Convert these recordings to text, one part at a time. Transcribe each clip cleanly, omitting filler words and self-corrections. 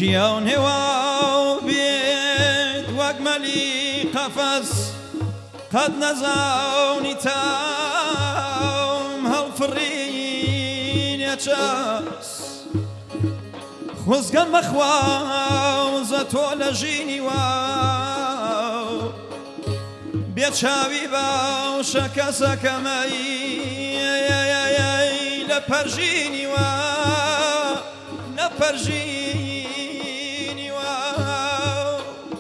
جياو نواو بيت واجملي قفص قد نزاوني تاوم هالفرين يا شاس خزقا مخواو زتو لجيني واو بيت شاوي باو شكا سكمي لبرجيني واو لبرجيني واو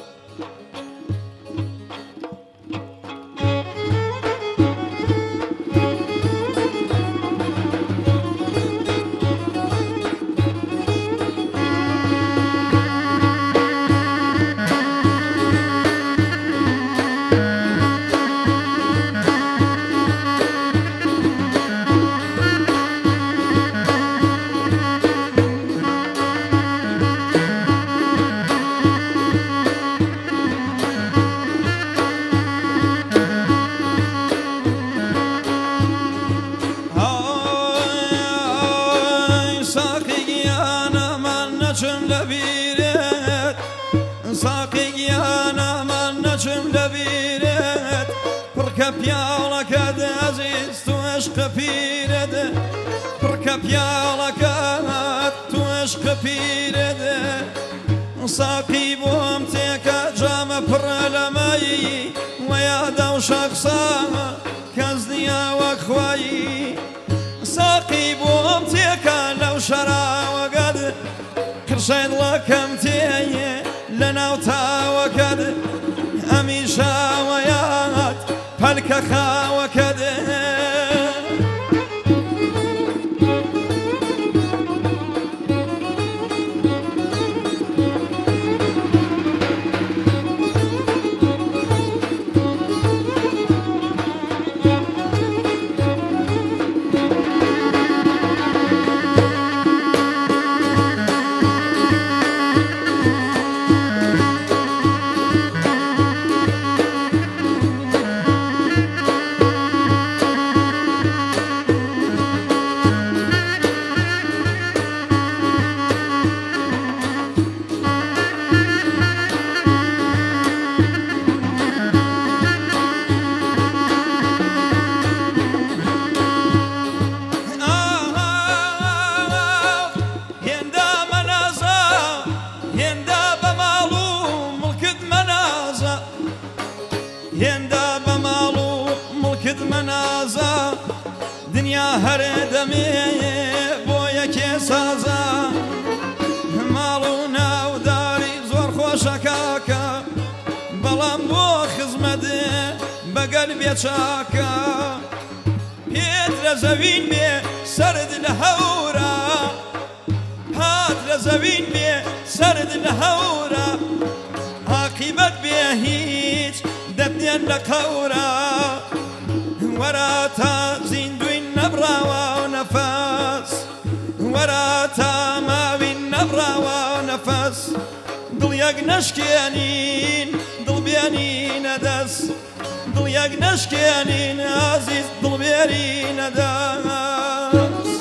بيالك عزيز توشق بيرد بركب يالك توشق بيرد ساقي بومتك جام برلمي ويا دو شخصا كزنيا وخوي ساقي بومتك لو شرا وقد كرشين لكم تي لنا وتا وقد أميشا ويات فالك خاوكده منازا دنيا هردمي بويا كيسازا مالونا وداري زور خوشكاكا بلان بو خزمدي بقلبي شاكا بيت لزوين بي سرد الهورا هات لزوين بي سرد الهورا عاقبت بيهيج دبني لكورا وراتا زندوين نبرا ونفس وراتا ماوين نبرا ونفس دل يقنشكيانين دل بيانين دس دل يقنشكيانين عزيز دل بيانين دس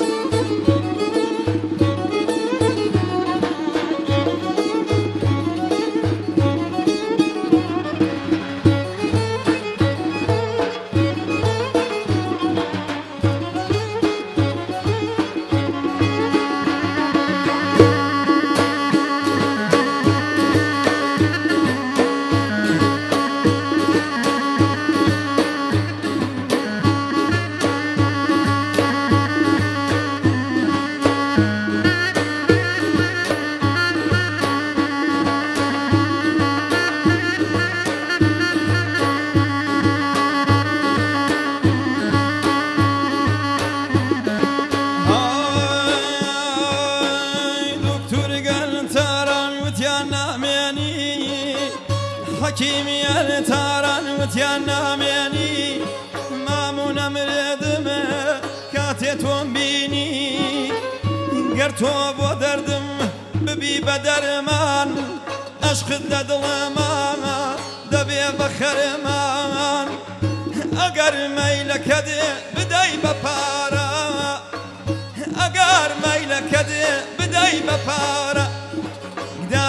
حكيمي التاران وتيانا مياني مامونا مريدم كاتيتون بيني قرتو بو دردم ببي بدرمان اشخد لدلمان دبي بخرمان اقر ميلك دي بداي ببارا اقر ميلك دي بداي ببارا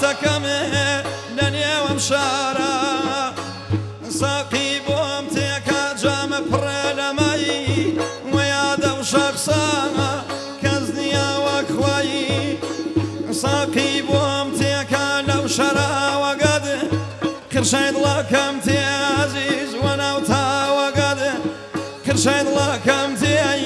دەکەم لە نێوەم شارە ساقی بۆم تێکە جامە پڕە لە مایی وەیادە و شەخسانە کەس نییە وەک خوایی ساقی بۆم تێکە لەو شەراوەگەد کرشەی دڵەکەم تێ عەزیز وەناو تاوەگەد کرشەی دڵەکەم تێ